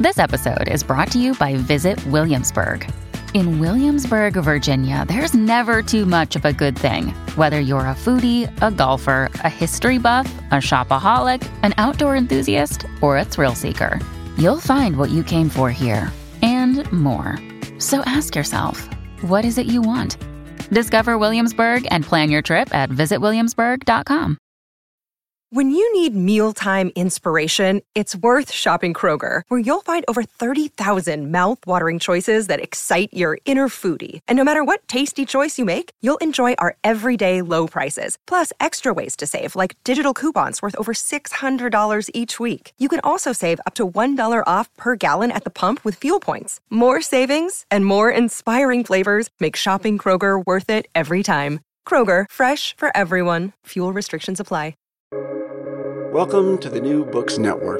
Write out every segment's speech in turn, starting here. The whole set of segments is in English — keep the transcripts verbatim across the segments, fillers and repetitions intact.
This episode is brought to you by Visit Williamsburg. In Williamsburg, Virginia, there's never too much of a good thing. Whether you're a foodie, a golfer, a history buff, a shopaholic, an outdoor enthusiast, or a thrill seeker, you'll find what you came for here and more. So ask yourself, what is it you want? Discover Williamsburg and plan your trip at visit williamsburg dot com. When you need mealtime inspiration, it's worth shopping Kroger, where you'll find over thirty thousand mouth-watering choices that excite your inner foodie. And no matter what tasty choice you make, you'll enjoy our everyday low prices, plus extra ways to save, like digital coupons worth over six hundred dollars each week. You can also save up to one dollar off per gallon at the pump with fuel points. More savings and more inspiring flavors make shopping Kroger worth it every time. Kroger, fresh for everyone. Fuel restrictions apply. Welcome to the New Books Network.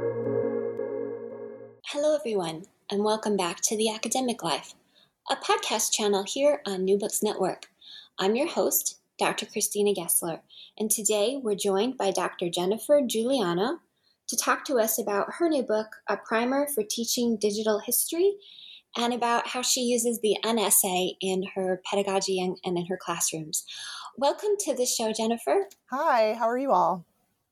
Hello, everyone, and welcome back to The Academic Life, a podcast channel here on New Books Network. I'm your host, Doctor Christina Gessler, and today we're joined by Doctor Jennifer Giuliano to talk to us about her new book, A Primer for Teaching Digital History, and about how she uses the N S A in her pedagogy and, and in her classrooms. Welcome to the show, Jennifer. Hi, how are you all?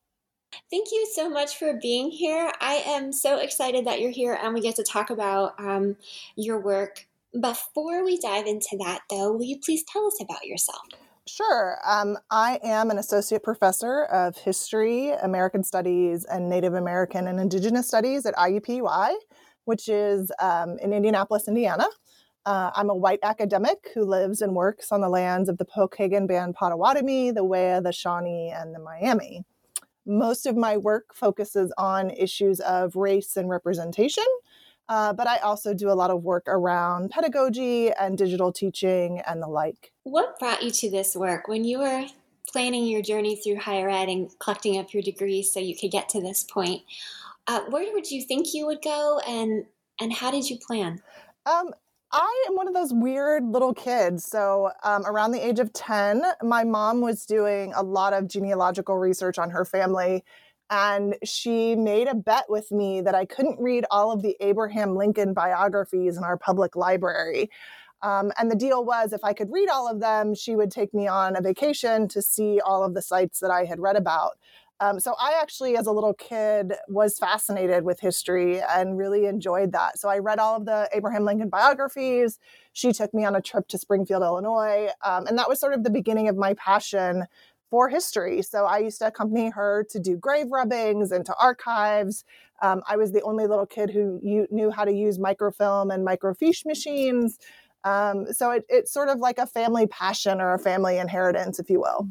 Thank you so much for being here. I am so excited that you're here and we get to talk about um, your work. Before we dive into that, though, will you please tell us about yourself? Sure. Um, I am an associate professor of history, American studies, and Native American and Indigenous studies at I U P U I, which is um, in Indianapolis, Indiana. Uh, I'm a white academic who lives and works on the lands of the Pokagon Band Potawatomi, the Wea, the Shawnee, and the Miami. Most of my work focuses on issues of race and representation, uh, but I also do a lot of work around pedagogy and digital teaching and the like. What brought you to this work? When you were planning your journey through higher ed and collecting up your degree so you could get to this point, uh, where would you think you would go, and, and how did you plan? Um, I am one of those weird little kids. So um, around the age of ten, my mom was doing a lot of genealogical research on her family, and she made a bet with me that I couldn't read all of the Abraham Lincoln biographies in our public library. Um, and the deal was, if I could read all of them, she would take me on a vacation to see all of the sites that I had read about. Um, so I actually, as a little kid, was fascinated with history and really enjoyed that. So I read all of the Abraham Lincoln biographies. She took me on a trip to Springfield, Illinois. Um, and that was sort of the beginning of my passion for history. So I used to accompany her to do grave rubbings and to archives. Um, I was the only little kid who u- knew how to use microfilm and microfiche machines. Um, so it, it's sort of like a family passion or a family inheritance, if you will.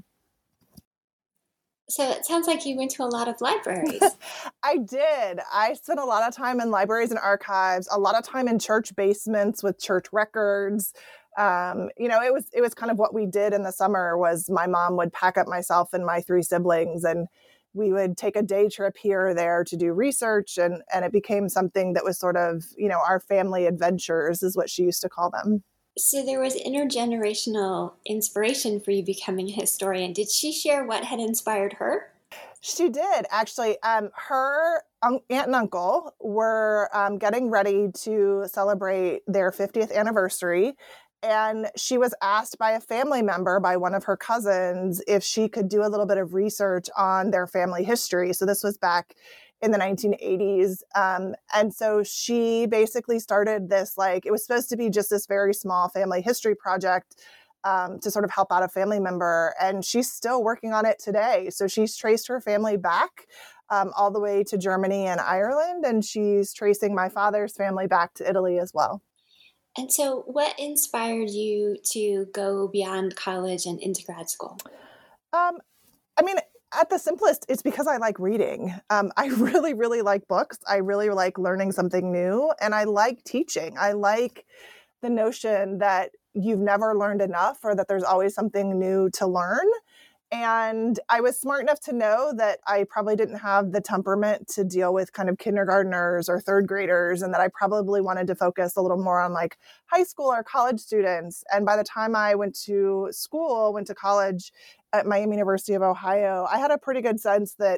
So it sounds like you went to a lot of libraries. I did. I spent a lot of time in libraries and archives, a lot of time in church basements with church records. Um, you know, it was it was kind of what we did in the summer. Was my mom would pack up myself and my three siblings, and we would take a day trip here or there to do research, and and it became something that was sort of, you know, our family adventures, is what she used to call them. So there was intergenerational inspiration for you becoming a historian. Did she share what had inspired her? She did, actually. Um, her un- aunt and uncle were um, getting ready to celebrate their fiftieth anniversary. And she was asked by a family member, by one of her cousins, if she could do a little bit of research on their family history. So this was back in the nineteen eighties. Um, and so she basically started this, like, it was supposed to be just this very small family history project um, to sort of help out a family member. And she's still working on it today. So she's traced her family back um, all the way to Germany and Ireland. And she's tracing my father's family back to Italy as well. And so what inspired you to go beyond college and into grad school? Um, I mean, at the simplest, it's because I like reading. Um, I really, really like books. I really like learning something new. And I like teaching. I like the notion that you've never learned enough, or that there's always something new to learn. And I was smart enough to know that I probably didn't have the temperament to deal with kind of kindergartners or third graders, and that I probably wanted to focus a little more on like high school or college students. And by the time I went to school, went to college at Miami University of Ohio, I had a pretty good sense that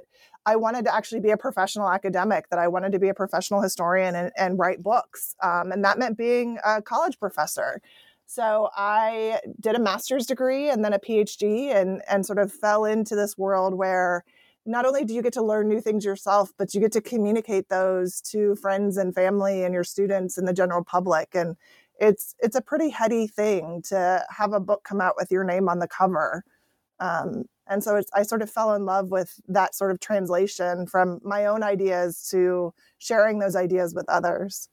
I wanted to actually be a professional academic, that I wanted to be a professional historian and, and write books. Um, and that meant being a college professor. So I did a master's degree and then a PhD and, and sort of fell into this world where not only do you get to learn new things yourself, but you get to communicate those to friends and family and your students and the general public. And it's it's a pretty heady thing to have a book come out with your name on the cover. Um, and so it's, I sort of fell in love with that sort of translation from my own ideas to sharing those ideas with others.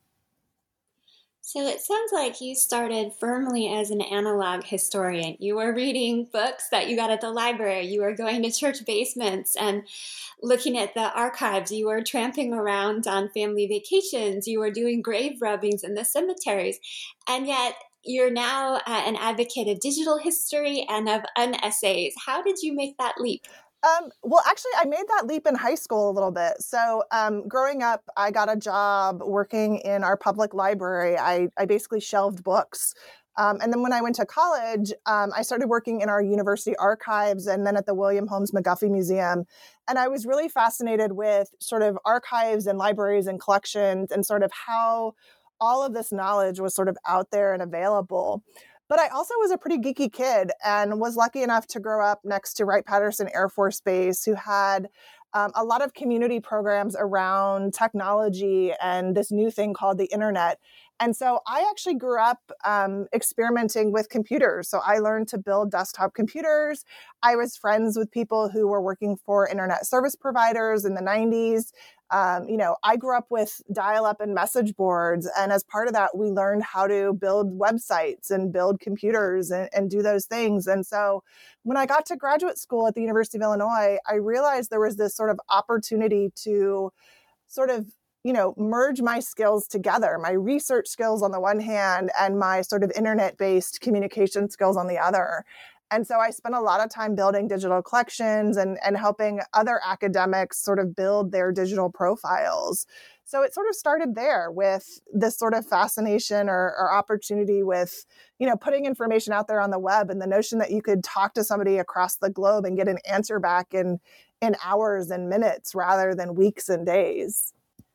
So it sounds like you started firmly as an analog historian. You were reading books that you got at the library. You were going to church basements and looking at the archives. You were tramping around on family vacations. You were doing grave rubbings in the cemeteries. And yet you're now uh, an advocate of digital history and of unessays. How did you make that leap? Um, well, actually, I made that leap in high school a little bit. So um, growing up, I got a job working in our public library. I, I basically shelved books. Um, and then when I went to college, um, I started working in our university archives and then at the William Holmes McGuffey Museum. And I was really fascinated with sort of archives and libraries and collections and sort of how all of this knowledge was sort of out there and available. But I also was a pretty geeky kid and was lucky enough to grow up next to Wright-Patterson Air Force Base, who had um, a lot of community programs around technology and this new thing called the internet. And so I actually grew up um, experimenting with computers. So I learned to build desktop computers. I was friends with people who were working for internet service providers in the nineties. Um, you know, I grew up with dial-up and message boards. And as part of that, we learned how to build websites and build computers and, and do those things. And so when I got to graduate school at the University of Illinois, I realized there was this sort of opportunity to sort of, you know, merge my skills together, my research skills on the one hand and my sort of internet-based communication skills on the other. And so I spent a lot of time building digital collections and, and helping other academics sort of build their digital profiles. So it sort of started there with this sort of fascination or, or opportunity with, you know, putting information out there on the web and the notion that you could talk to somebody across the globe and get an answer back in, in hours and minutes rather than weeks and days.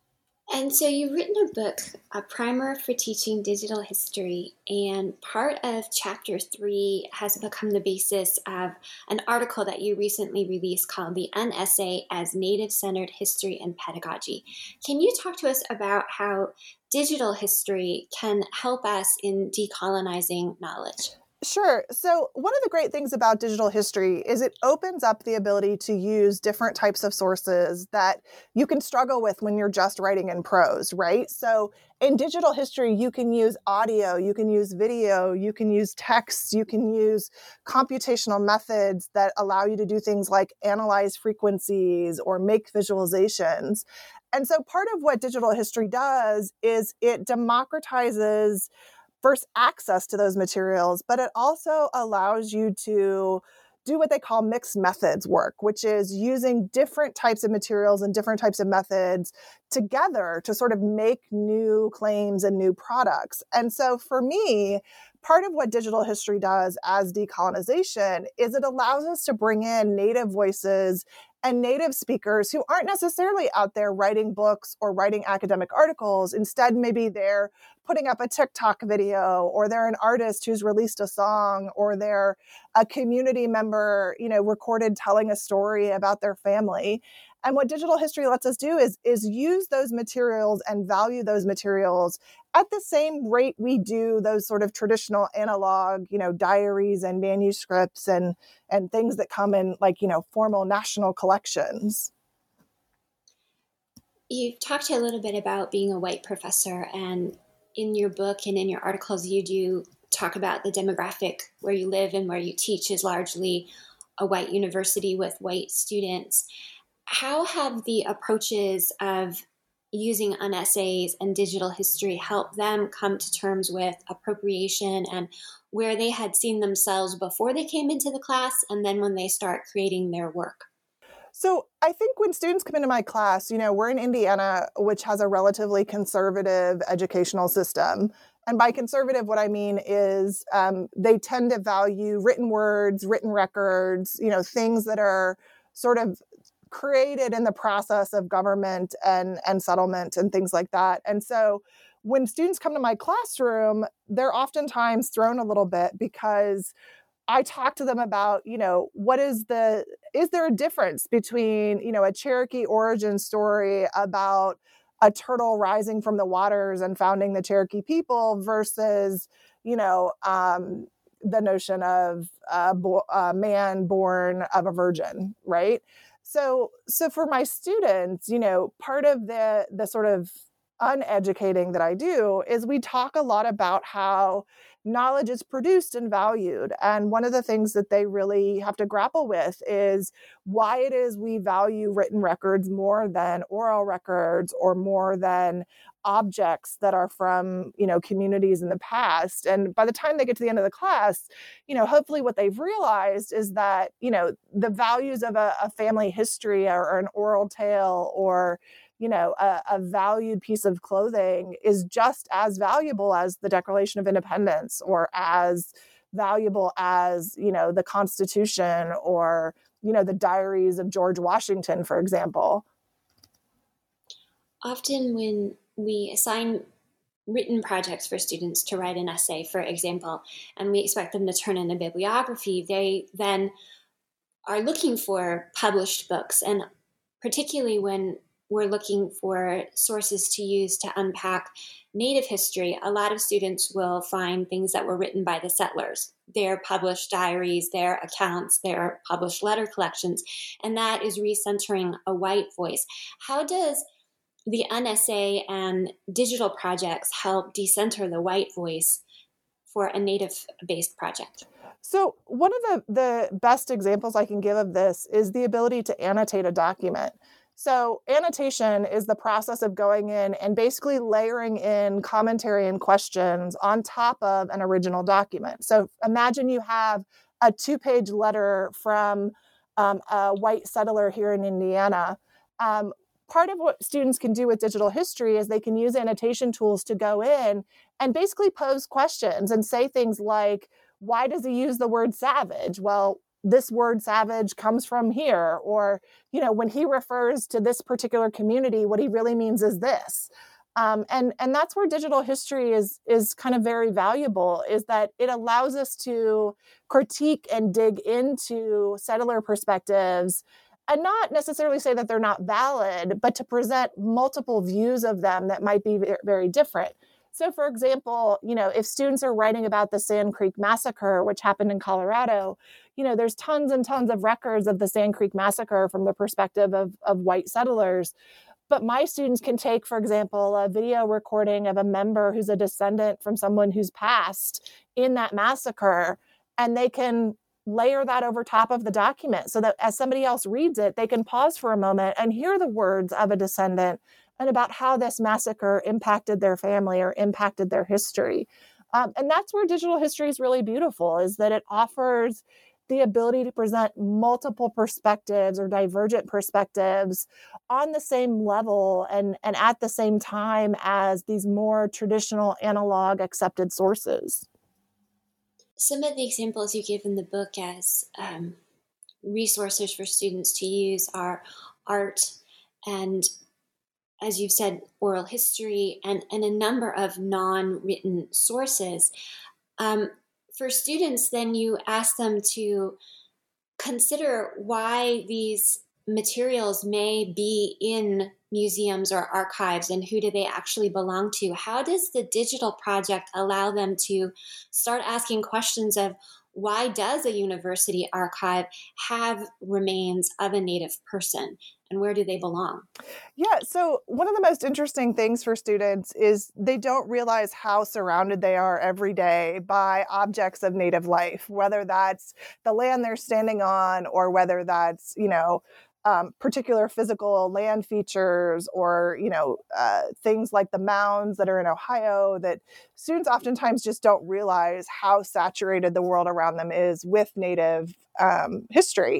And so you've written a book, A Primer for Teaching Digital History, and part of chapter three has become the basis of an article that you recently released called The Unessay as Native-Centered History and Pedagogy. Can you talk to us about how digital history can help us in decolonizing knowledge? Sure. So one of the great things about digital history is it opens up the ability to use different types of sources that you can struggle with when you're just writing in prose, right? So in digital history, you can use audio, you can use video, you can use text, you can use computational methods that allow you to do things like analyze frequencies or make visualizations. And so part of what digital history does is it democratizes first access to those materials, but it also allows you to do what they call mixed methods work, which is using different types of materials and different types of methods together to sort of make new claims and new products. And so for me, part of what digital history does as decolonization is it allows us to bring in native voices and native speakers who aren't necessarily out there writing books or writing academic articles. Instead, maybe they're putting up a TikTok video, or they're an artist who's released a song, or they're a community member, you know, recorded telling a story about their family. And what digital history lets us do is, is use those materials and value those materials at the same rate we do those sort of traditional analog, you know, diaries and manuscripts and, and things that come in like, you know, formal national collections. You've talked a little bit about being a white professor, and in your book and in your articles, you do talk about the demographic where you live and where you teach is largely a white university with white students. How have the approaches of using unessays and digital history helped them come to terms with appropriation and where they had seen themselves before they came into the class and then when they start creating their work? So I think when students come into my class, you know, we're in Indiana, which has a relatively conservative educational system. And by conservative, what I mean is um, they tend to value written words, written records, you know, things that are sort of created in the process of government and, and settlement and things like that. And so when students come to my classroom, they're oftentimes thrown a little bit because I talk to them about, you know, what is the, is there a difference between, you know, a Cherokee origin story about a turtle rising from the waters and founding the Cherokee people versus, you know, um, the notion of a, bo- a man born of a virgin, right? So, so for my students, you know, part of the the sort of uneducating that I do is we talk a lot about how knowledge is produced and valued. And one of the things that they really have to grapple with is why it is we value written records more than oral records or more than objects that are from, you know, communities in the past. And by the time they get to the end of the class, you know, hopefully what they've realized is that, you know, the values of a, a family history or, or an oral tale or, you know, a, a valued piece of clothing is just as valuable as the Declaration of Independence or as valuable as, you know, the Constitution or, you know, the diaries of George Washington, for example. Often when we assign written projects for students to write an essay, for example, and we expect them to turn in a bibliography, they then are looking for published books. And particularly when we're looking for sources to use to unpack Native history, a lot of students will find things that were written by the settlers, their published diaries, their accounts, their published letter collections, and that is recentering a white voice. How does the N S A and digital projects help decenter the white voice for a Native-based project? So one of the, the best examples I can give of this is the ability to annotate a document. So annotation is the process of going in and basically layering in commentary and questions on top of an original document. So imagine you have a two-page letter from um, a white settler here in Indiana. Um, part of what students can do with digital history is they can use annotation tools to go in and basically pose questions and say things like, why does he use the word savage? Well, this word savage comes from here. Or, you know, when he refers to this particular community, what he really means is this. Um, and, and that's where digital history is, is kind of very valuable, is that it allows us to critique and dig into settler perspectives and not necessarily say that they're not valid, but to present multiple views of them that might be very different. So, for example, you know, if students are writing about the Sand Creek Massacre, which happened in Colorado, you know, there's tons and tons of records of the Sand Creek Massacre from the perspective of, of white settlers. But my students can take, for example, a video recording of a member who's a descendant from someone who's passed in that massacre, and they can layer that over top of the document so that as somebody else reads it, they can pause for a moment and hear the words of a descendant and about how this massacre impacted their family or impacted their history. Um, and that's where digital history is really beautiful, is that it offers the ability to present multiple perspectives or divergent perspectives on the same level and, and at the same time as these more traditional analog accepted sources. Some of the examples you give in the book as um, resources for students to use are art and, as you've said, oral history and, and a number of non-written sources. Um, for students, then you ask them to consider why these materials may be in museums or archives and who do they actually belong to. How does the digital project allow them to start asking questions of why does a university archive have remains of a Native person and where do they belong? Yeah, so one of the most interesting things for students is they don't realize how surrounded they are every day by objects of Native life, whether that's the land they're standing on or whether that's, you know, Um, particular physical land features or, you know, uh, things like the mounds that are in Ohio that students oftentimes just don't realize how saturated the world around them is with Native um, history.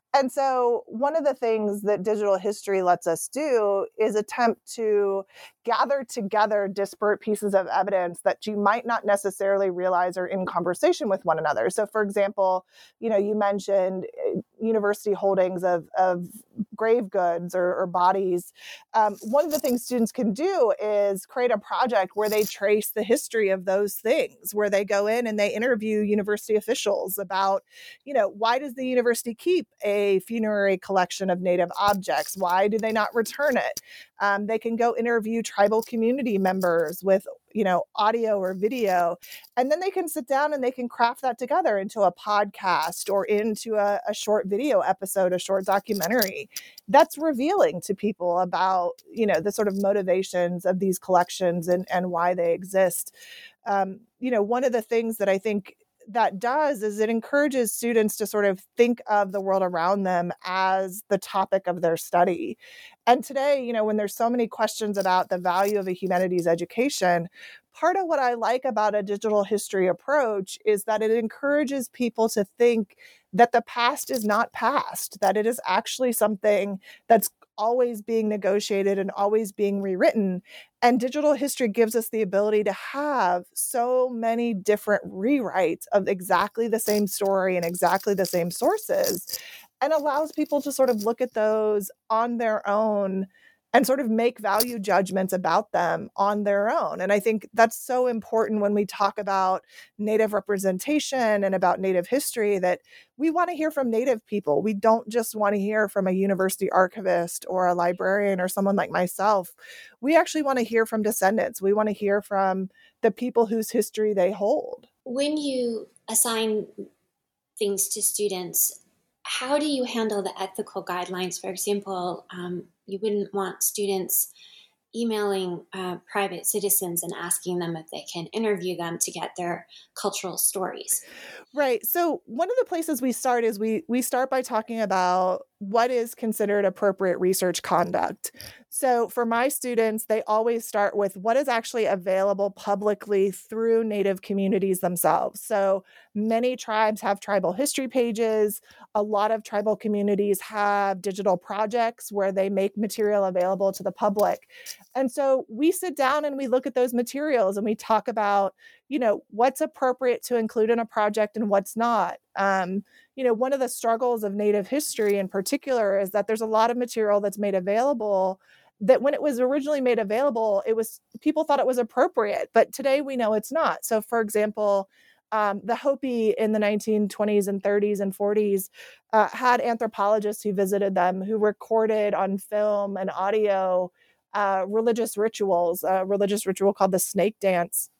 And so one of the things that digital history lets us do is attempt to gather together disparate pieces of evidence that you might not necessarily realize are in conversation with one another. So for example, you know, you mentioned university holdings of, of grave goods or, or bodies. Um, one of the things students can do is create a project where they trace the history of those things, where they go in and they interview university officials about, you know, why does the university keep a funerary collection of Native objects? Why do they not return it? Um, they can go interview tribal community members with, you know, audio or video, and then they can sit down and they can craft that together into a podcast or into a, a short video episode, a short documentary that's revealing to people about, you know, the sort of motivations of these collections and, and why they exist. Um, you know, one of the things that I think that does is it encourages students to sort of think of the world around them as the topic of their study. And today, you know, when there's so many questions about the value of a humanities education, part of what I like about a digital history approach is that it encourages people to think that the past is not past, that it is actually something that's always being negotiated and always being rewritten. And digital history gives us the ability to have so many different rewrites of exactly the same story and exactly the same sources, and allows people to sort of look at those on their own and sort of make value judgments about them on their own. And I think that's so important when we talk about Native representation and about Native history, that we want to hear from Native people. We don't just want to hear from a university archivist or a librarian or someone like myself. We actually want to hear from descendants. We want to hear from the people whose history they hold. When you assign things to students, how do you handle the ethical guidelines? For example, um, you wouldn't want students emailing uh, private citizens and asking them if they can interview them to get their cultural stories. Right. So one of the places we start is we we start by talking about what is considered appropriate research conduct. So for my students, they always start with what is actually available publicly through Native communities themselves. So many tribes have tribal history pages. A lot of tribal communities have digital projects where they make material available to the public. And so we sit down and we look at those materials and we talk about, you know, what's appropriate to include in a project and what's not. Um, you know, one of the struggles of Native history in particular is that there's a lot of material that's made available that when it was originally made available, it was, people thought it was appropriate, but today we know it's not. So for example, um, the Hopi in the nineteen twenties and thirties and forties uh, had anthropologists who visited them, who recorded on film and audio uh, religious rituals, a religious ritual called the snake dance.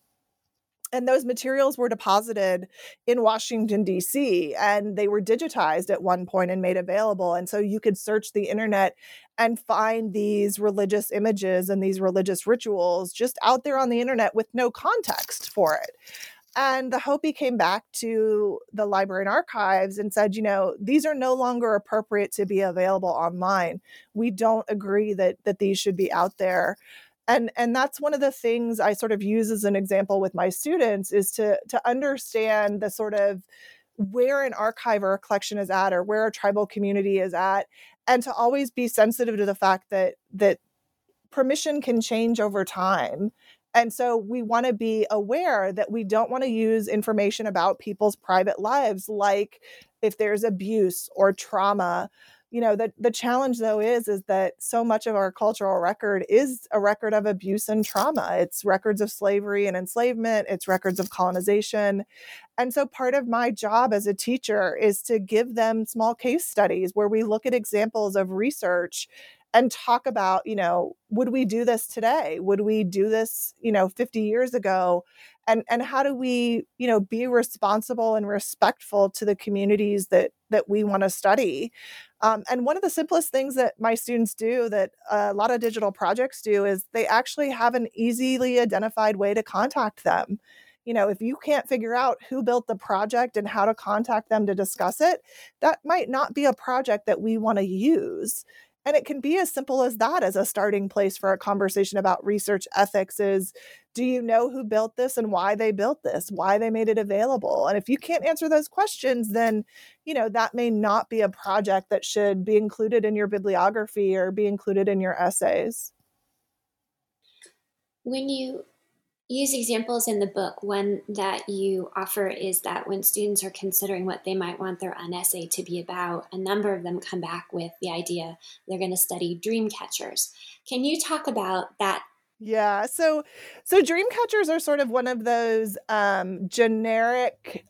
And those materials were deposited in Washington, D C, and they were digitized at one point and made available. And so you could search the internet and find these religious images and these religious rituals just out there on the internet with no context for it. And the Hopi came back to the library and archives and said, you know, these are no longer appropriate to be available online. We don't agree that that these should be out there. And, and that's one of the things I sort of use as an example with my students, is to, to understand the sort of where an archive or a collection is at, or where a tribal community is at, and to always be sensitive to the fact that that permission can change over time. And so we want to be aware that we don't want to use information about people's private lives, like if there's abuse or trauma. You know, the, the challenge, though, is, is that so much of our cultural record is a record of abuse and trauma. It's records of slavery and enslavement. It's records of colonization. And so part of my job as a teacher is to give them small case studies where we look at examples of research and talk about, you know, would we do this today? Would we do this, you know, fifty years ago? And, and how do we, you know, be responsible and respectful to the communities that, that we want to study? Um, and one of the simplest things that my students do that a lot of digital projects do is they actually have an easily identified way to contact them. You know, if you can't figure out who built the project and how to contact them to discuss it, that might not be a project that we want to use. And it can be as simple as that as a starting place for a conversation about research ethics is, do you know who built this and why they built this, why they made it available? And if you can't answer those questions, then, you know, that may not be a project that should be included in your bibliography or be included in your essays. When you use examples in the book, one that you offer is that when students are considering what they might want their own essay to be about, a number of them come back with the idea they're going to study dream catchers. Can you talk about that? Yeah, so so dream catchers are sort of one of those um, generic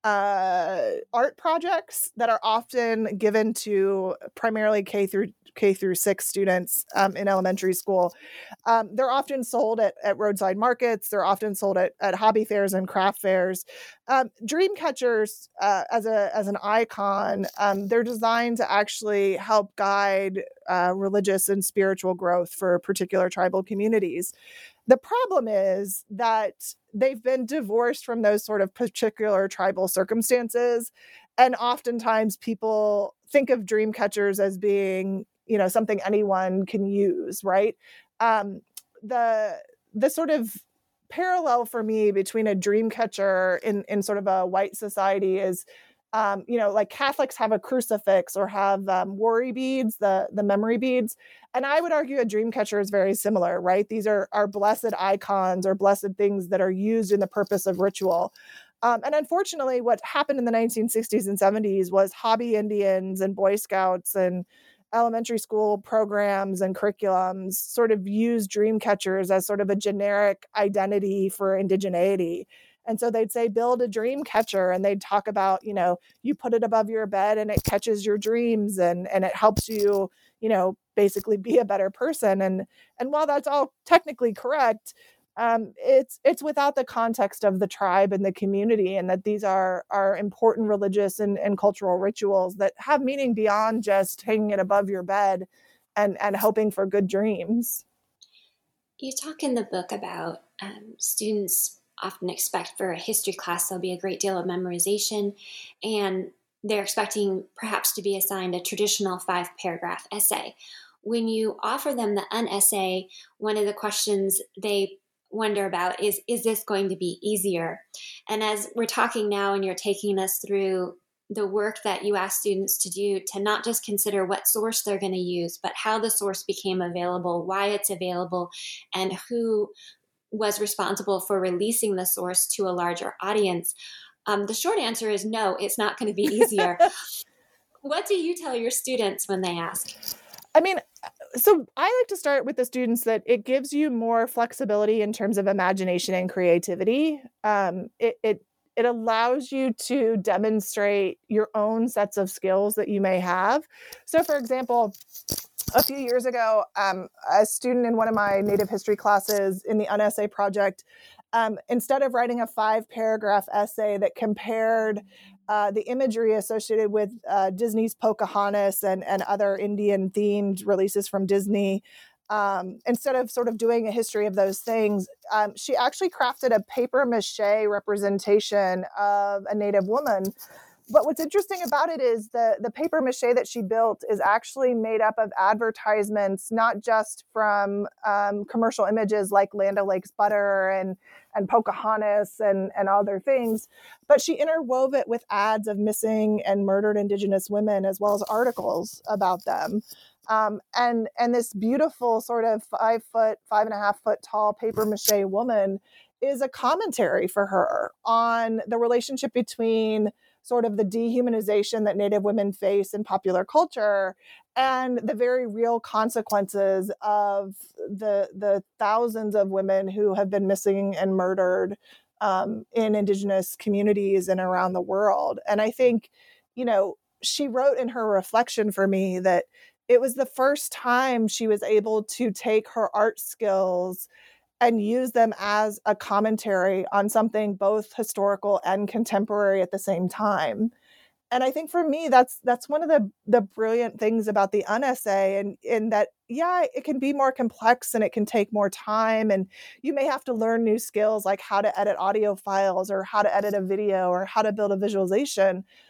uh, art projects that are often given to primarily K through K through six students um, in elementary school. Um, they're often sold at, at roadside markets. They're often sold at, at hobby fairs and craft fairs. Um, dream catchers, uh, as a as an icon, um, they're designed to actually help guide uh, religious and spiritual growth for particular tribal communities. The problem is that they've been divorced from those sort of particular tribal circumstances. And oftentimes people think of dream catchers as being, you know, something anyone can use, right? Um, the the sort of parallel for me between a dream catcher in, in sort of a white society is, um, you know, like Catholics have a crucifix or have um, worry beads, the, the memory beads. And I would argue a dream catcher is very similar, right? These are, are blessed icons or blessed things that are used in the purpose of ritual. Um, and unfortunately, what happened in the nineteen sixties and seventies was hobby Indians and Boy Scouts and elementary school programs and curriculums sort of used dream catchers as sort of a generic identity for indigeneity. And so they'd say, build a dream catcher. And they'd talk about, you know, you put it above your bed and it catches your dreams and, and it helps you, you know, basically be a better person. And, and while that's all technically correct, um, it's, it's without the context of the tribe and the community, and that these are, are important religious and, and cultural rituals that have meaning beyond just hanging it above your bed and, and hoping for good dreams. You talk in the book about um, students often expect for a history class there'll be a great deal of memorization, and they're expecting perhaps to be assigned a traditional five-paragraph essay. When you offer them the un-essay, one of the questions they wonder about is, is this going to be easier? And as we're talking now and you're taking us through the work that you ask students to do, to not just consider what source they're going to use, but how the source became available, why it's available, and who was responsible for releasing the source to a larger audience. Um, the short answer is no, it's not going to be easier. What do you tell your students when they ask? I mean, so I like to start with the students that it gives you more flexibility in terms of imagination and creativity. Um, it, it it allows you to demonstrate your own sets of skills that you may have. So, for example, a few years ago, um, a student in one of my Native history classes in the un-essay project, um, instead of writing a five-paragraph essay that compared uh, the imagery associated with uh, Disney's Pocahontas and, and other Indian-themed releases from Disney, um, instead of sort of doing a history of those things, um, she actually crafted a papier-mâché representation of a Native woman. But what's interesting about it is the, the paper mache that she built is actually made up of advertisements, not just from um, commercial images like Land O'Lakes butter and, and Pocahontas and, and other things, but she interwove it with ads of missing and murdered Indigenous women, as well as articles about them. Um, and, and this beautiful sort of five foot, five and a half foot tall paper mache woman is a commentary for her on the relationship between sort of the dehumanization that Native women face in popular culture and the very real consequences of the the thousands of women who have been missing and murdered um, in Indigenous communities and around the world. And I think, you know, she wrote in her reflection for me that it was the first time she was able to take her art skills and use them as a commentary on something both historical and contemporary at the same time. And I think for me, that's that's one of the, the brilliant things about the un-essay, and in that, yeah, it can be more complex and it can take more time, and you may have to learn new skills like how to edit audio files or how to edit a video or how to build a visualization.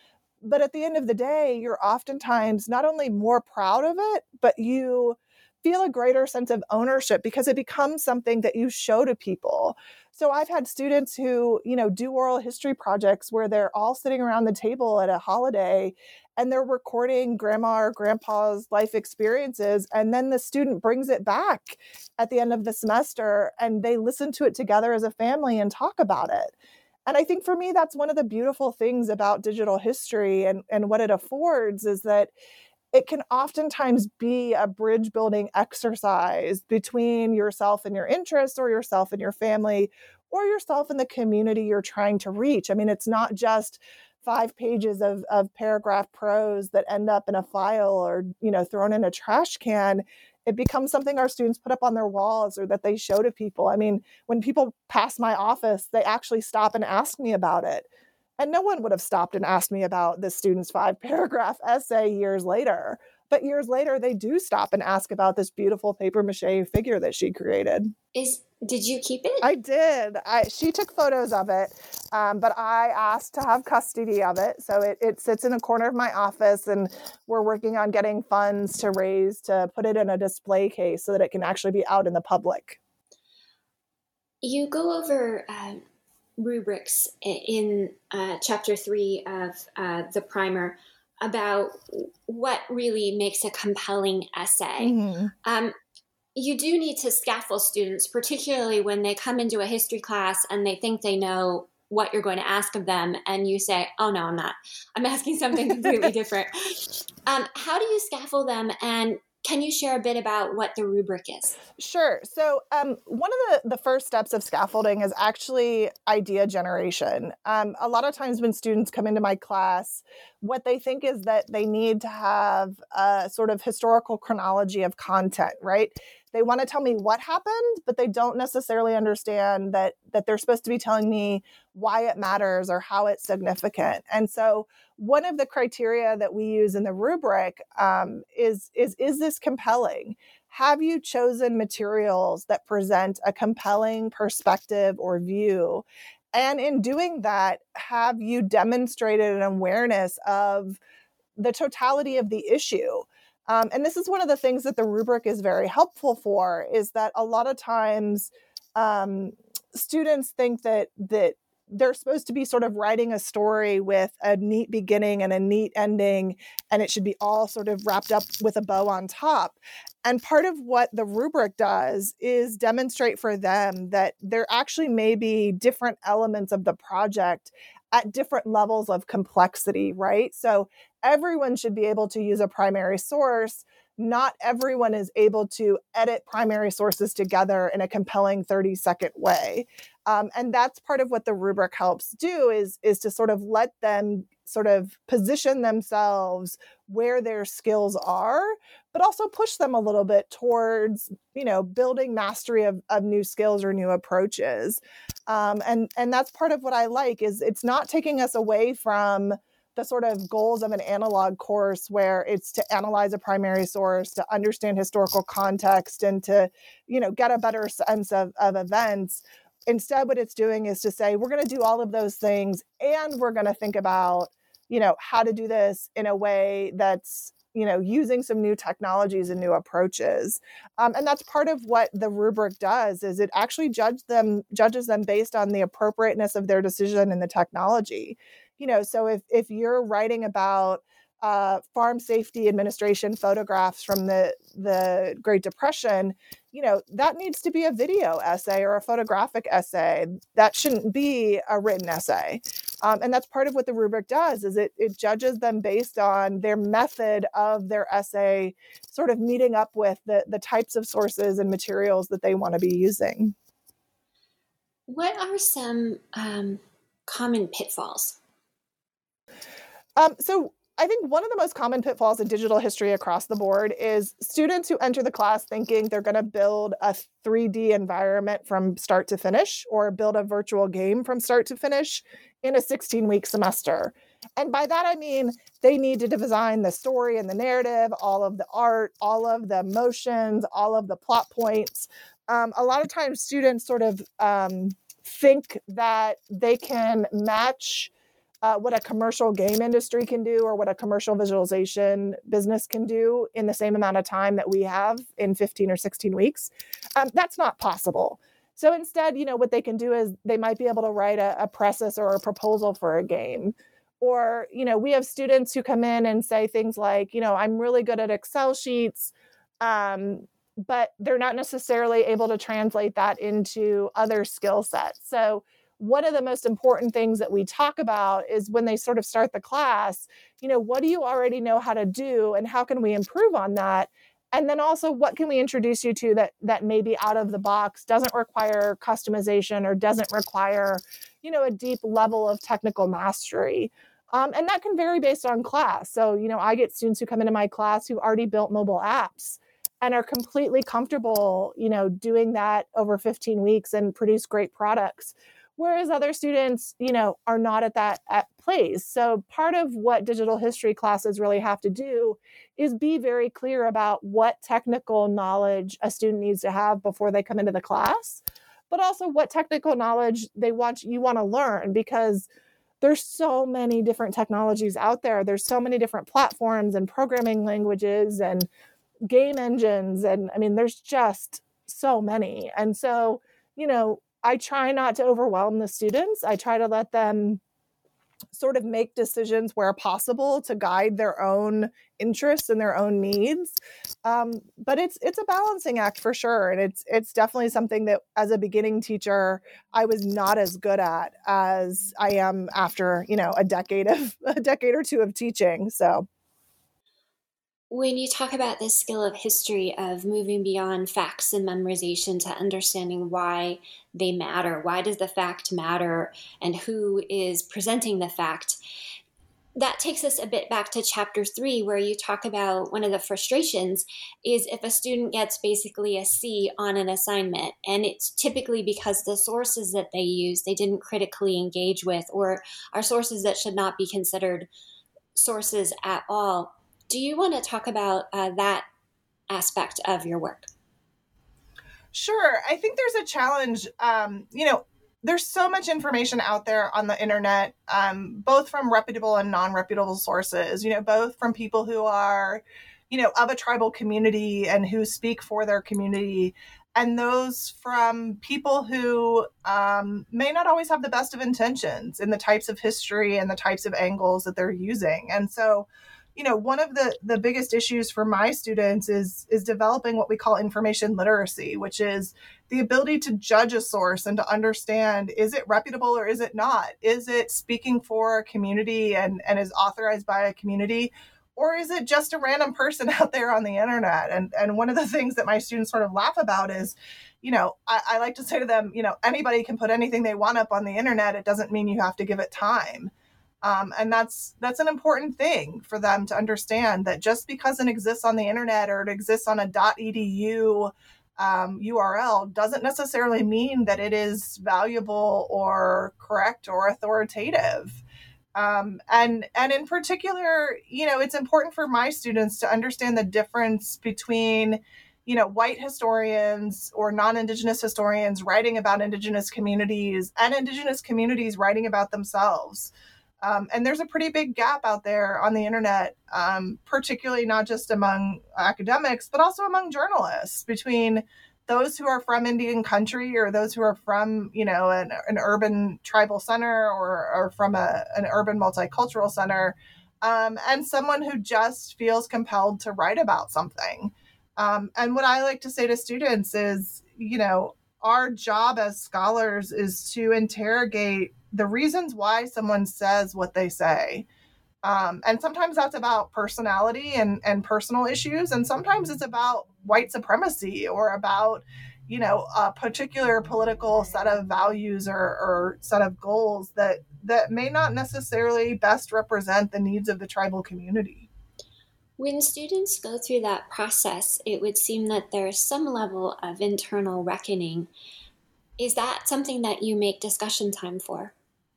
but at the end of the day, you're oftentimes not only more proud of it, but you feel a greater sense of ownership because it becomes something that you show to people. So I've had students who, you know, do oral history projects where they're all sitting around the table at a holiday and they're recording grandma or grandpa's life experiences. And then the student brings it back at the end of the semester and they listen to it together as a family and talk about it. And I think for me, that's one of the beautiful things about digital history and, and what it affords is that it can oftentimes be a bridge building exercise between yourself and your interests or yourself and your family or yourself and the community you're trying to reach. I mean, it's not just five pages of, of paragraph prose that end up in a file or, you know, thrown in a trash can. It becomes something our students put up on their walls or that they show to people. I mean, when people pass my office, they actually stop and ask me about it. And no one would have stopped and asked me about this student's five paragraph essay years later. But years later, they do stop and ask about this beautiful paper mache figure that she created. Is did you keep it? I did. I, she took photos of it, um, but I asked to have custody of it. So it, it sits in a corner of my office, and we're working on getting funds to raise to put it in a display case so that it can actually be out in the public. You go over uh, rubrics in uh, chapter three of uh, the primer about what really makes a compelling essay. Mm-hmm. Um, you do need to scaffold students, particularly when they come into a history class and they think they know what you're going to ask of them. And you say, oh, no, I'm not. I'm asking something completely different. Um, how do you scaffold them? And can you share a bit about what the rubric is? Sure. So um, one of the, the first steps of scaffolding is actually idea generation. Um, a lot of times when students come into my class, what they think is that they need to have a sort of historical chronology of content, right? They want to tell me what happened, but they don't necessarily understand that that they're supposed to be telling me why it matters or how it's significant. And so one of the criteria that we use in the rubric um, is, is, is this compelling? Have you chosen materials that present a compelling perspective or view? And in doing that, have you demonstrated an awareness of the totality of the issue? Um, and this is one of the things that the rubric is very helpful for, is that a lot of times um, students think that that they're supposed to be sort of writing a story with a neat beginning and a neat ending, and it should be all sort of wrapped up with a bow on top. And part of what the rubric does is demonstrate for them that there actually may be different elements of the project at different levels of complexity, right? So everyone should be able to use a primary source. Not everyone is able to edit primary sources together in a compelling thirty second way. Um, and that's part of what the rubric helps do is, is to sort of let them sort of position themselves where their skills are, but also push them a little bit towards, you know, building mastery of, of new skills or new approaches. Um, and, and that's part of what I like is it's not taking us away from the sort of goals of an analog course where it's to analyze a primary source, to understand historical context, and to, you know, get a better sense of, of events. Instead, what it's doing is to say, we're going to do all of those things, and we're going to think about, you know, how to do this in a way that's, you know, using some new technologies and new approaches. Um, and that's part of what the rubric does, is it actually judge them, judges them based on the appropriateness of their decision in the technology. You know, so if, if you're writing about uh, Farm Safety Administration photographs from the, the Great Depression, you know, that needs to be a video essay or a photographic essay. That shouldn't be a written essay. Um, and that's part of what the rubric does, is it, it judges them based on their method of their essay, sort of meeting up with the, the types of sources and materials that they want to be using. What are some um, common pitfalls? Um, so I think one of the most common pitfalls in digital history across the board is students who enter the class thinking they're going to build a three D environment from start to finish, or build a virtual game from start to finish in a sixteen week semester. And by that, I mean, they need to design the story and the narrative, all of the art, all of the emotions, all of the plot points. Um, a lot of times students sort of um, think that they can match uh, what a commercial game industry can do or what a commercial visualization business can do in the same amount of time that we have in fifteen or sixteen weeks. Um, that's not possible. So instead, you know, what they can do is they might be able to write a, a preface or a proposal for a game. Or, you know, we have students who come in and say things like, you know, I'm really good at Excel sheets, um, but they're not necessarily able to translate that into other skill sets. So one of the most important things that we talk about is when they sort of start the class, you know, what do you already know how to do and how can we improve on that? And then also, what can we introduce you to that that maybe out of the box doesn't require customization or doesn't require, you know, a deep level of technical mastery. Um, and that can vary based on class. So, you know, I get students who come into my class who already built mobile apps and are completely comfortable, you know, doing that over fifteen weeks and produce great products. Whereas other students, you know, are not at that at place. So part of what digital history classes really have to do is be very clear about what technical knowledge a student needs to have before they come into the class, but also what technical knowledge they want you want to learn, because there's so many different technologies out there. There's so many different platforms and programming languages and game engines. And I mean, there's just so many. And so, you know, I try not to overwhelm the students. I try to let them sort of make decisions where possible to guide their own interests and their own needs. Um, but it's it's a balancing act for sure. And it's it's definitely something that as a beginning teacher, I was not as good at as I am after, you know, a decade of a decade or two of teaching. So when you talk about this skill of history of moving beyond facts and memorization to understanding why they matter, why does the fact matter, and who is presenting the fact, that takes us a bit back to chapter three, where you talk about one of the frustrations is if a student gets basically a C on an assignment, and it's typically because the sources that they use, they didn't critically engage with, or are sources that should not be considered sources at all. Do you want to talk about uh, that aspect of your work? Sure. I think there's a challenge. Um, you know, there's so much information out there on the internet, um, both from reputable and non-reputable sources, you know, both from people who are, you know, of a tribal community and who speak for their community, and those from people who um, may not always have the best of intentions in the types of history and the types of angles that they're using. And so, you know, one of the, the biggest issues for my students is, is developing what we call information literacy, which is the ability to judge a source and to understand, is it reputable or is it not? Is it speaking for a community and, and is authorized by a community? Or is it just a random person out there on the internet? And, and one of the things that my students sort of laugh about is, you know, I, I like to say to them, you know, anybody can put anything they want up on the internet. It doesn't mean you have to give it time. Um, and that's that's an important thing for them to understand, that just because it exists on the internet or it exists on a .edu um, U R L doesn't necessarily mean that it is valuable or correct or authoritative. Um, and and in particular, you know, it's important for my students to understand the difference between, you know, white historians or non-Indigenous historians writing about Indigenous communities and Indigenous communities writing about themselves. Um, and there's a pretty big gap out there on the internet, um, particularly not just among academics, but also among journalists, between those who are from Indian country or those who are from, you know, an, an urban tribal center or, or from a, an urban multicultural center, um, and someone who just feels compelled to write about something. Um, and what I like to say to students is, you know, our job as scholars is to interrogate the reasons why someone says what they say. Um, and sometimes that's about personality and, and personal issues. And sometimes it's about white supremacy or about, you know, a particular political set of values or, or set of goals that, that may not necessarily best represent the needs of the tribal community. When students go through that process, it would seem that there's some level of internal reckoning. Is that something that you make discussion time for?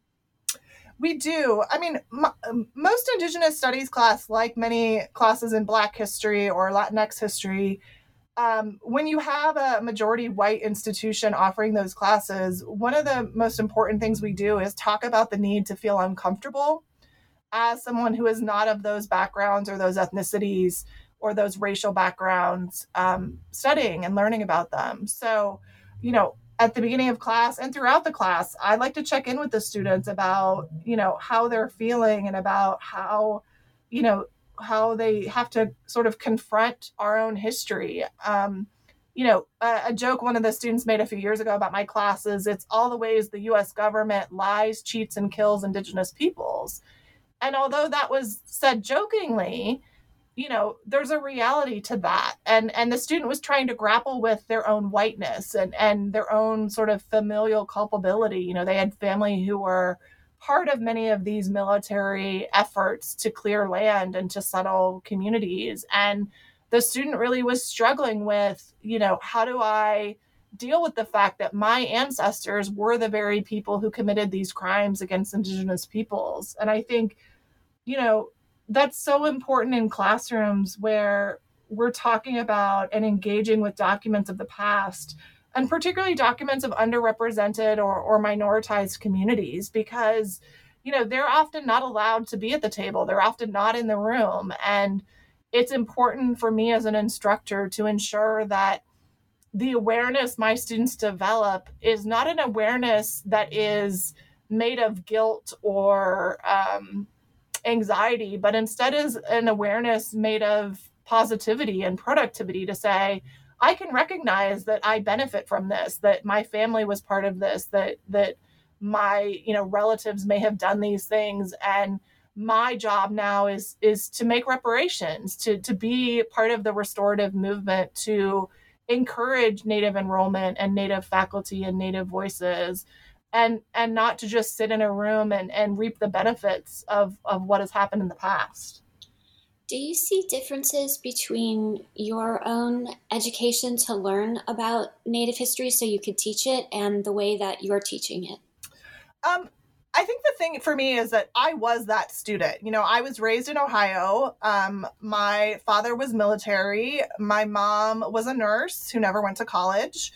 We do. I mean, m- most Indigenous studies class, like many classes in Black history or Latinx history, um, when you have a majority white institution offering those classes, one of the most important things we do is talk about the need to feel uncomfortable as someone who is not of those backgrounds or those ethnicities or those racial backgrounds, um, studying and learning about them. So, you know, at the beginning of class and throughout the class, I like to check in with the students about, you know, how they're feeling and about how, you know, how they have to sort of confront our own history. Um, you know, a, a joke one of the students made a few years ago about my class is it's all the ways the U S government lies, cheats, and kills Indigenous peoples. And although that was said jokingly, you know, there's a reality to that. And and the student was trying to grapple with their own whiteness and, and their own sort of familial culpability. You know, they had family who were part of many of these military efforts to clear land and to settle communities. And the student really was struggling with, you know, how do I deal with the fact that my ancestors were the very people who committed these crimes against Indigenous peoples? And I think, you know, that's so important in classrooms where we're talking about and engaging with documents of the past, and particularly documents of underrepresented or, or minoritized communities, because, you know, they're often not allowed to be at the table. They're often not in the room. And it's important for me as an instructor to ensure that the awareness my students develop is not an awareness that is made of guilt or um, anxiety, but instead is an awareness made of positivity and productivity to say, I can recognize that I benefit from this, that my family was part of this, that that my, you know, relatives may have done these things. And my job now is is to make reparations, to, to be part of the restorative movement, to encourage Native enrollment and Native faculty and Native voices, and and not to just sit in a room and, and reap the benefits of, of what has happened in the past. Do you see differences between your own education to learn about Native history so you could teach it and the way that you're teaching it? Um, I think the thing for me is that I was that student. You know, I was raised in Ohio. Um, my father was military. My mom was a nurse who never went to college.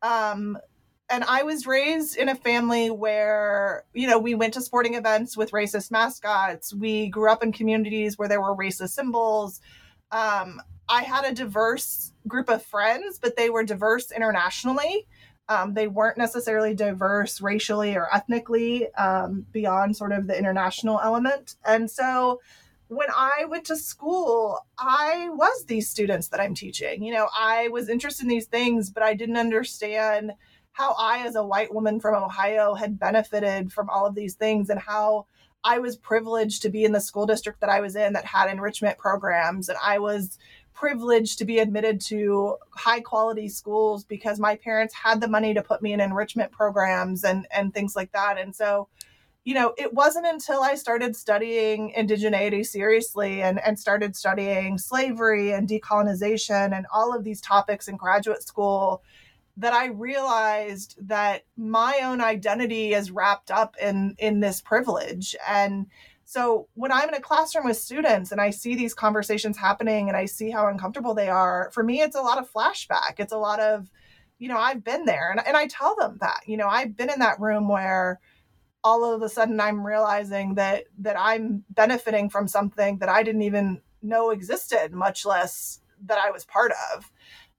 Um, and I was raised in a family where, you know, we went to sporting events with racist mascots. We grew up in communities where there were racist symbols. Um, I had a diverse group of friends, but they were diverse internationally. Um, they weren't necessarily diverse racially or ethnically, um, beyond sort of the international element. And so when I went to school, I was these students that I'm teaching. You know, I was interested in these things, but I didn't understand how I, as a white woman from Ohio, had benefited from all of these things, and how I was privileged to be in the school district that I was in that had enrichment programs. And I was privileged to be admitted to high quality schools because my parents had the money to put me in enrichment programs and, and things like that. And so, you know, it wasn't until I started studying indigeneity seriously and, and started studying slavery and decolonization and all of these topics in graduate school that I realized that my own identity is wrapped up in, in this privilege. And so when I'm in a classroom with students and I see these conversations happening and I see how uncomfortable they are, for me, it's a lot of flashback. It's a lot of, you know, I've been there. And, and I tell them that, you know, I've been in that room where all of a sudden I'm realizing that that I'm benefiting from something that I didn't even know existed, much less that I was part of.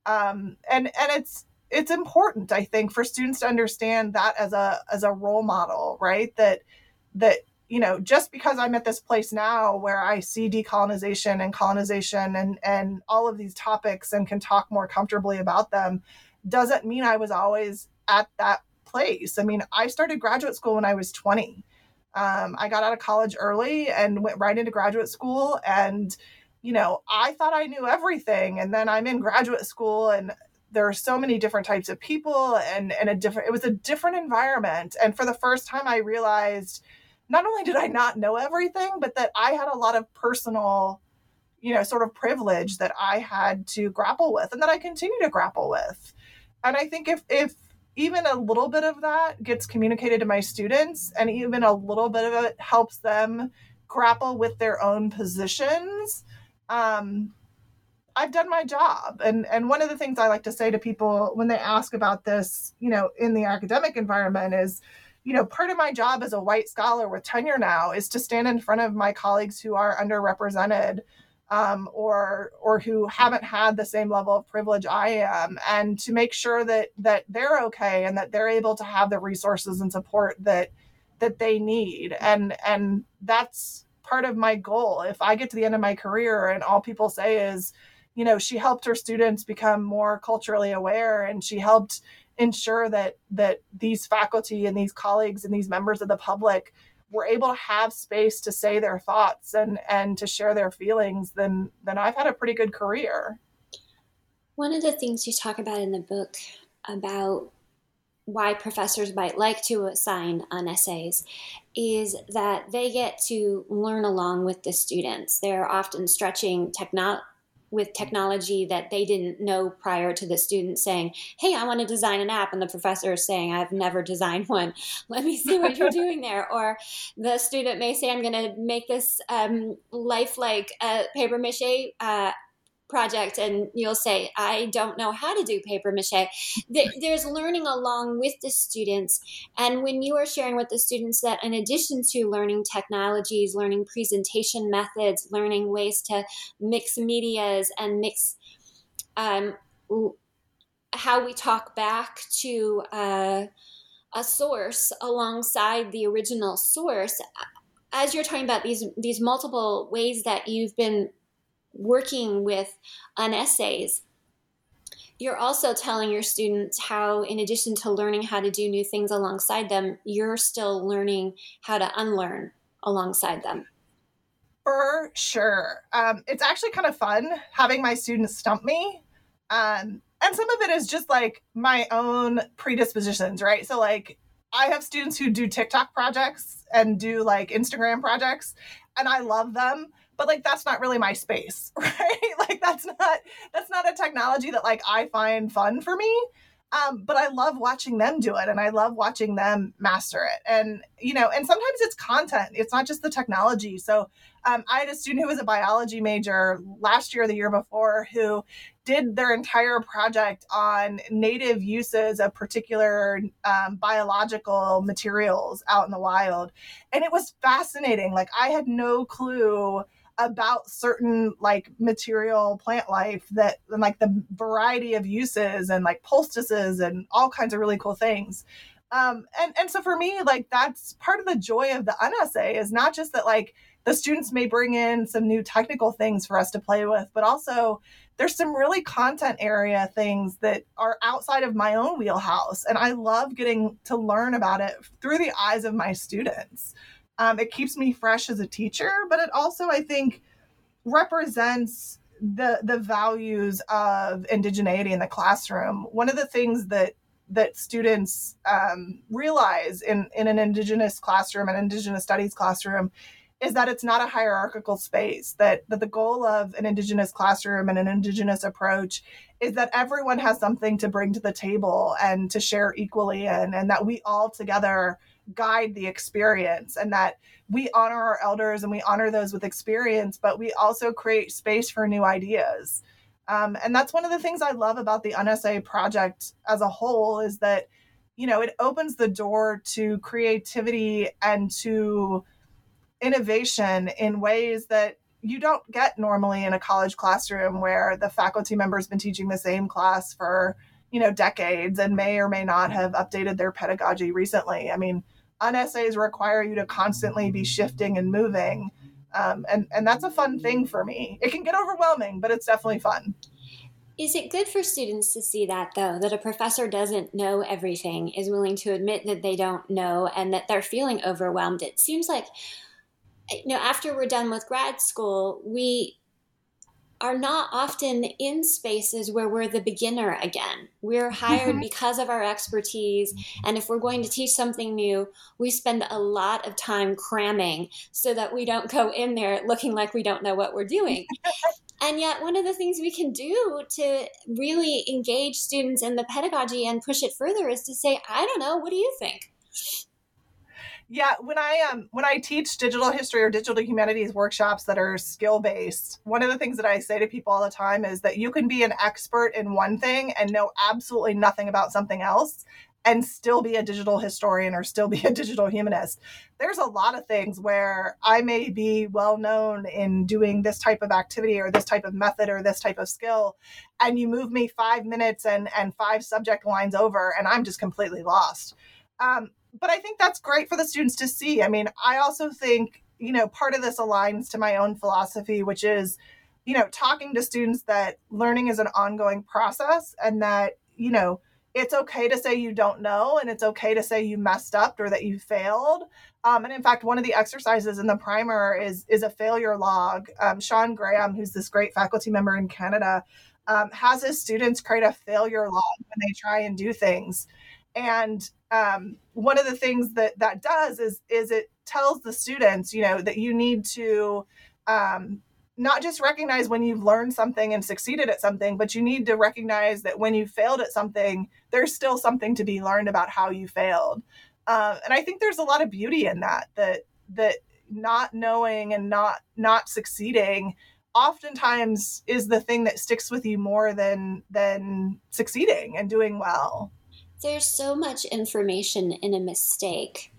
Um, and and it's it's important, I think, for students to understand that as a as a role model, right? That that you know, just because I'm at this place now where I see decolonization and colonization and, and all of these topics and can talk more comfortably about them, doesn't mean I was always at that place. I mean, I started graduate school when I was twenty. Um, I got out of college early and went right into graduate school. And, you know, I thought I knew everything. And then I'm in graduate school and there are so many different types of people and, and a different, it was a different environment. And for the first time, I realized not only did I not know everything, but that I had a lot of personal, you know, sort of privilege that I had to grapple with and that I continue to grapple with. And I think if, if even a little bit of that gets communicated to my students and even a little bit of it helps them grapple with their own positions, um, I've done my job. And, and one of the things I like to say to people when they ask about this, you know, in the academic environment is, you know, part of my job as a white scholar with tenure now is to stand in front of my colleagues who are underrepresented, um, or or who haven't had the same level of privilege I am, and to make sure that that they're okay and that they're able to have the resources and support that that they need. And and that's part of my goal. If I get to the end of my career and all people say is, you know, she helped her students become more culturally aware, and she helped ensure that that these faculty and these colleagues and these members of the public were able to have space to say their thoughts and and to share their feelings, then then I've had a pretty good career. One of the things you talk about in the book about why professors might like to assign on essays is that they get to learn along with the students. They're often stretching techno- with technology that they didn't know prior to the student saying, hey, I want to design an app. And the professor is saying, I've never designed one. Let me see what you're doing there. Or the student may say, I'm going to make this um, lifelike uh, paper mache uh, project, and you'll say, I don't know how to do paper mache. There's learning along with the students. And when you are sharing with the students that in addition to learning technologies, learning presentation methods, learning ways to mix medias and mix um, how we talk back to uh, a source alongside the original source, as you're talking about these, these multiple ways that you've been working with on essays, you're also telling your students how, in addition to learning how to do new things alongside them, you're still learning how to unlearn alongside them. For sure. Um, it's actually kind of fun having my students stump me. Um, and some of it is just like my own predispositions, right? So like I have students who do TikTok projects and do like Instagram projects, and I love them. But like, that's not really my space, right? Like that's not, that's not a technology that like I find fun for me. Um, but I love watching them do it, and I love watching them master it. And, you know, and sometimes it's content. It's not just the technology. So um, I had a student who was a biology major last year, or the year before, who did their entire project on native uses of particular um, biological materials out in the wild. And it was fascinating. Like I had no clue about certain like material plant life that, and like the variety of uses and like poultices and all kinds of really cool things. Um, and, and so for me, like that's part of the joy of the unessay is not just that like the students may bring in some new technical things for us to play with, but also there's some really content area things that are outside of my own wheelhouse. And I love getting to learn about it through the eyes of my students. Um, it keeps me fresh as a teacher, but it also, I think, represents the the values of indigeneity in the classroom. One of the things that that students um, realize in, in an Indigenous classroom, an Indigenous studies classroom, is that it's not a hierarchical space, that, that the goal of an Indigenous classroom and an Indigenous approach is that everyone has something to bring to the table and to share equally in, and that we all together guide the experience, and that we honor our elders and we honor those with experience, but we also create space for new ideas. Um, and that's one of the things I love about the Unessay project as a whole is that, you know, it opens the door to creativity and to innovation in ways that you don't get normally in a college classroom where the faculty member's been teaching the same class for, you know, decades and may or may not have updated their pedagogy recently. I mean, unessays require you to constantly be shifting and moving. Um, and, and that's a fun thing for me. It can get overwhelming, but it's definitely fun. Is it good for students to see that, though, that a professor doesn't know everything, is willing to admit that they don't know, and that they're feeling overwhelmed? It seems like, you know, after we're done with grad school, we are not often in spaces where we're the beginner again. We're hired because of our expertise. And if we're going to teach something new, we spend a lot of time cramming so that we don't go in there looking like we don't know what we're doing. And yet one of the things we can do to really engage students in the pedagogy and push it further is to say, I don't know, what do you think? Yeah, when I um when I teach digital history or digital humanities workshops that are skill based, one of the things that I say to people all the time is that you can be an expert in one thing and know absolutely nothing about something else and still be a digital historian or still be a digital humanist. There's a lot of things where I may be well known in doing this type of activity or this type of method or this type of skill, and you move me five minutes and and five subject lines over and I'm just completely lost. Um, but I think that's great for the students to see. I mean, I also think, you know, part of this aligns to my own philosophy, which is, you know, talking to students that learning is an ongoing process and that, you know, it's okay to say you don't know and it's okay to say you messed up or that you failed. Um, and in fact, one of the exercises in the primer is, is a failure log. Um, Sean Graham, who's this great faculty member in Canada, um, has his students create a failure log when they try and do things. And um, one of the things that that does is, is it tells the students, you know, that you need to um, not just recognize when you've learned something and succeeded at something, but you need to recognize that when you failed at something, there's still something to be learned about how you failed. Uh, and I think there's a lot of beauty in that, that that not knowing and not not succeeding oftentimes is the thing that sticks with you more than than succeeding and doing well. There's so much information in a mistake.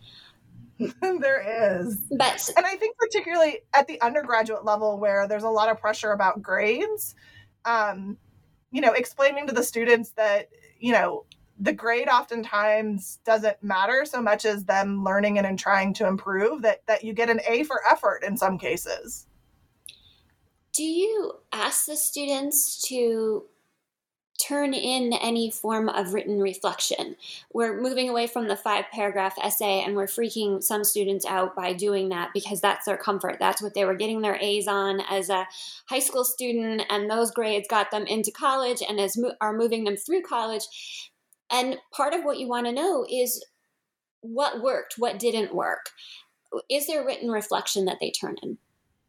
There is. But and I think particularly at the undergraduate level where there's a lot of pressure about grades, um, you know, explaining to the students that, you know, the grade oftentimes doesn't matter so much as them learning and, and trying to improve, that, that you get an A for effort in some cases. Do you ask the students to turn in any form of written reflection? We're moving away from the five paragraph essay and we're freaking some students out by doing that because that's their comfort. That's what they were getting their A's on as a high school student, and those grades got them into college and as mo- are moving them through college. And part of what you want to know is what worked, what didn't work. Is there written reflection that they turn in?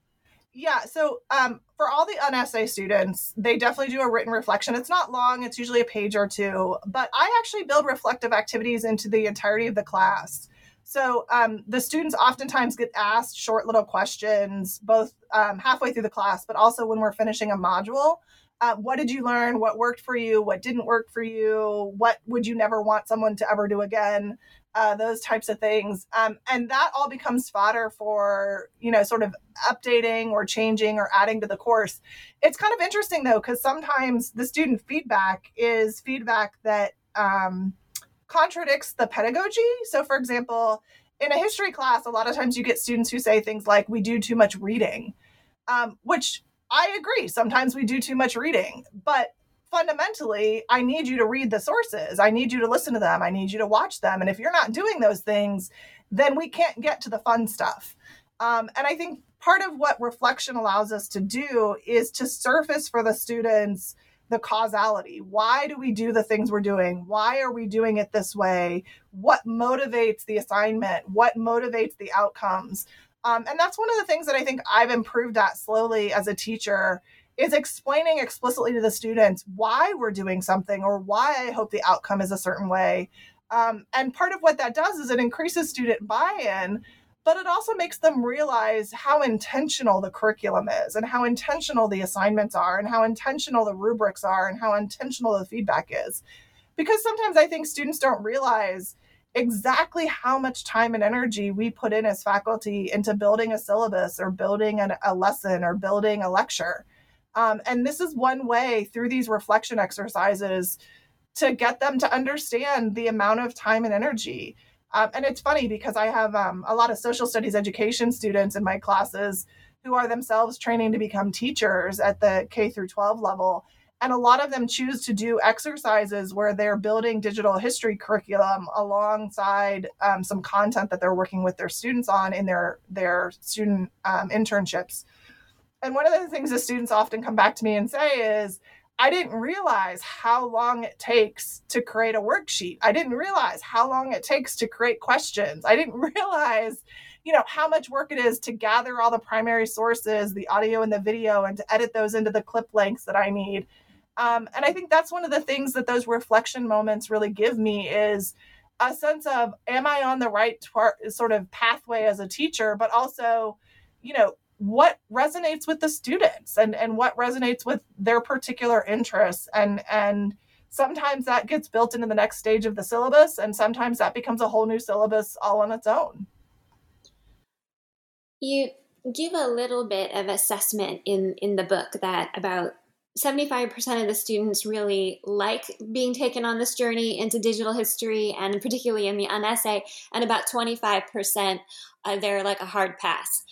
Yeah, so um, for all the un-essay students, they definitely do a written reflection. It's not long, it's usually a page or two, but I actually build reflective activities into the entirety of the class. So um, the students oftentimes get asked short little questions, both um, halfway through the class, but also when we're finishing a module. Uh, what did you learn? What worked for you? What didn't work for you? What would you never want someone to ever do again? Uh, those types of things. Um, and that all becomes fodder for, you know, sort of updating or changing or adding to the course. It's kind of interesting, though, because sometimes the student feedback is feedback that um, contradicts the pedagogy. So, for example, in a history class, a lot of times you get students who say things like, we do too much reading, um, which I agree. Sometimes we do too much reading, but fundamentally, I need you to read the sources. I need you to listen to them. I need you to watch them. And if you're not doing those things, then we can't get to the fun stuff. Um, and I think part of what reflection allows us to do is to surface for the students the causality. Why do we do the things we're doing? Why are we doing it this way? What motivates the assignment? What motivates the outcomes? Um, and that's one of the things that I think I've improved at slowly as a teacher, is explaining explicitly to the students why we're doing something or why I hope the outcome is a certain way. Um, and part of what that does is it increases student buy-in, but it also makes them realize how intentional the curriculum is and how intentional the assignments are and how intentional the rubrics are and how intentional the feedback is. Because sometimes I think students don't realize exactly how much time and energy we put in as faculty into building a syllabus or building an, a lesson or building a lecture. Um, and this is one way through these reflection exercises to get them to understand the amount of time and energy. Um, and it's funny because I have um, a lot of social studies education students in my classes who are themselves training to become teachers at the K through twelve level. And a lot of them choose to do exercises where they're building digital history curriculum alongside um, some content that they're working with their students on in their, their student um, internships. And one of the things the students often come back to me and say is, I didn't realize how long it takes to create a worksheet. I didn't realize how long it takes to create questions. I didn't realize, you know, how much work it is to gather all the primary sources, the audio and the video, and to edit those into the clip lengths that I need. Um, and I think that's one of the things that those reflection moments really give me is a sense of, am I on the right tar- sort of pathway as a teacher, but also, you know, what resonates with the students and, and what resonates with their particular interests. And, and sometimes that gets built into the next stage of the syllabus, and sometimes that becomes a whole new syllabus all on its own. You give a little bit of assessment in, in the book that about seventy-five percent of the students really like being taken on this journey into digital history, and particularly in the unessay, and about twenty-five percent uh, they're like a hard pass.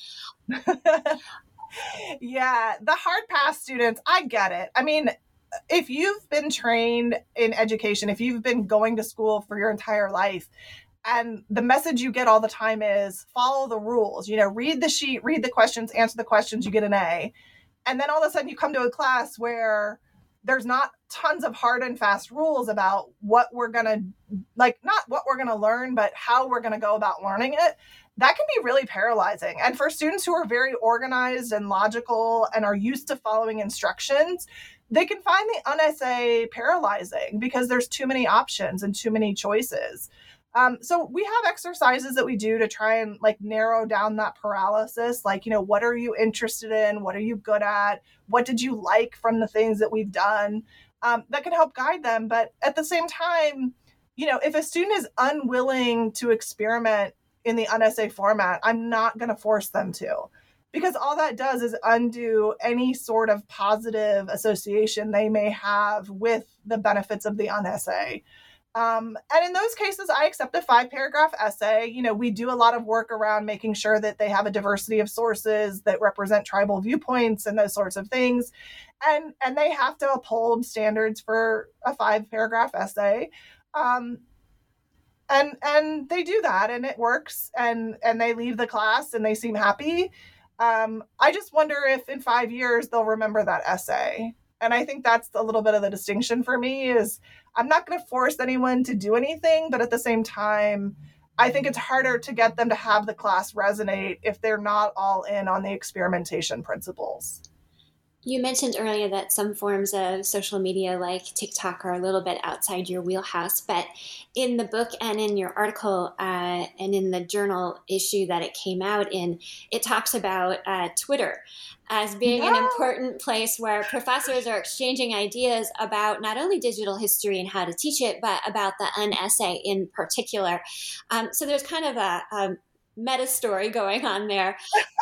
Yeah, the hard pass students, I get it. I mean, if you've been trained in education, if you've been going to school for your entire life, and the message you get all the time is follow the rules, you know, read the sheet, read the questions, answer the questions, you get an A. And then all of a sudden you come to a class where there's not tons of hard and fast rules about what we're going to, like, not what we're going to learn, but how we're going to go about learning it. That can be really paralyzing. And for students who are very organized and logical and are used to following instructions, they can find the unessay paralyzing because there's too many options and too many choices. Um, so we have exercises that we do to try and like narrow down that paralysis. Like, you know, what are you interested in? What are you good at? What did you like from the things that we've done? Um, that can help guide them. But at the same time, you know, if a student is unwilling to experiment in the unessay format, I'm not going to force them to, because all that does is undo any sort of positive association they may have with the benefits of the unessay. Um, and in those cases, I accept a five paragraph essay. You know, we do a lot of work around making sure that they have a diversity of sources that represent tribal viewpoints and those sorts of things. And, and they have to uphold standards for a five paragraph essay. Um, and, and they do that and it works, and, and they leave the class and they seem happy. Um, I just wonder if in five years they'll remember that essay. And I think that's a little bit of the distinction for me is I'm not going to force anyone to do anything, but at the same time, I think it's harder to get them to have the class resonate if they're not all in on the experimentation principles. You mentioned earlier that some forms of social media like TikTok are a little bit outside your wheelhouse, but in the book and in your article uh, and in the journal issue that it came out in, it talks about uh, Twitter as being yeah. an important place where professors are exchanging ideas about not only digital history and how to teach it, but about the unessay in particular. Um, so there's kind of a, a meta story going on there.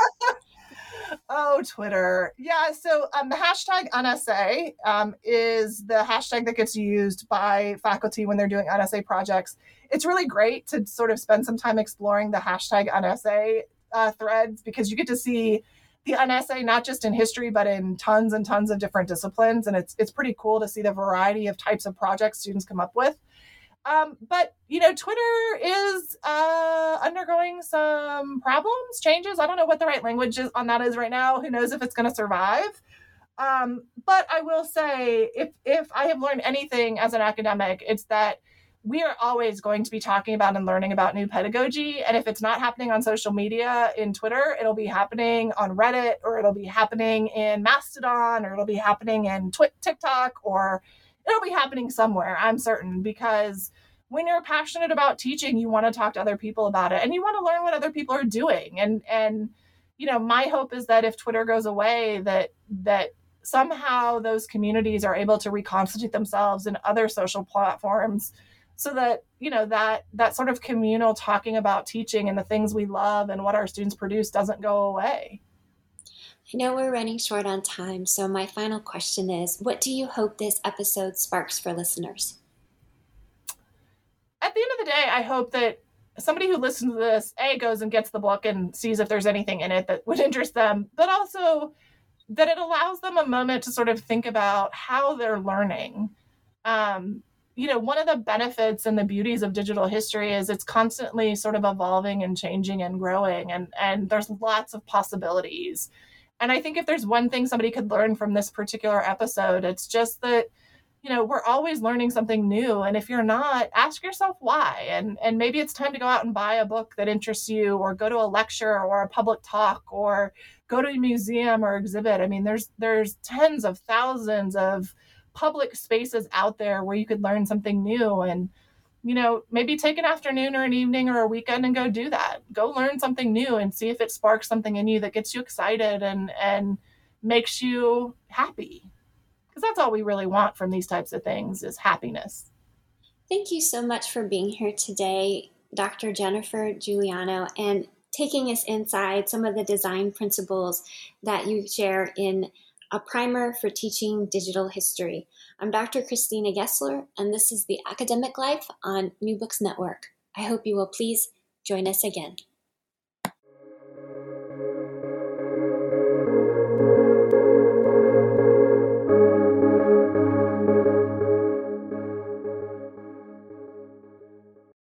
Oh, Twitter. Yeah. So um, the hashtag unessay um, is the hashtag that gets used by faculty when they're doing unessay projects. It's really great to sort of spend some time exploring the hashtag unessay uh, threads, because you get to see the unessay not just in history, but in tons and tons of different disciplines. And it's it's pretty cool to see the variety of types of projects students come up with. Um, but, you know, Twitter is uh, undergoing some problems, changes. I don't know what the right language is on that is right now. Who knows if it's going to survive? Um, but I will say, if if I have learned anything as an academic, it's that we are always going to be talking about and learning about new pedagogy. And if it's not happening on social media in Twitter, it'll be happening on Reddit, or it'll be happening in Mastodon, or it'll be happening in Twi- TikTok, or it'll be happening somewhere, I'm certain, because when you're passionate about teaching, you want to talk to other people about it and you want to learn what other people are doing. And, and, you know, my hope is that if Twitter goes away, that, that somehow those communities are able to reconstitute themselves in other social platforms, so that, you know, that, that sort of communal talking about teaching and the things we love and what our students produce doesn't go away. I know we're running short on time, so my final question is, what do you hope this episode sparks for listeners? At the end of the day, I hope that somebody who listens to this, A, goes and gets the book and sees if there's anything in it that would interest them, but also that it allows them a moment to sort of think about how they're learning. Um, you know, one of the benefits and the beauties of digital history is it's constantly sort of evolving and changing and growing, and, and there's lots of possibilities. And I think if there's one thing somebody could learn from this particular episode, it's just that, you know, we're always learning something new. And if you're not, ask yourself why. And, and maybe it's time to go out and buy a book that interests you, or go to a lecture or a public talk, or go to a museum or exhibit. I mean, there's there's tens of thousands of public spaces out there where you could learn something new. And, you know, maybe take an afternoon or an evening or a weekend and go do that. Go learn something new and see if it sparks something in you that gets you excited and, and makes you happy. Because that's all we really want from these types of things is happiness. Thank you so much for being here today, Doctor Jennifer Giuliano, and taking us inside some of the design principles that you share in A Primer for Teaching Digital History. I'm Doctor Christina Gessler, and this is The Academic Life on New Books Network. I hope you will please join us again.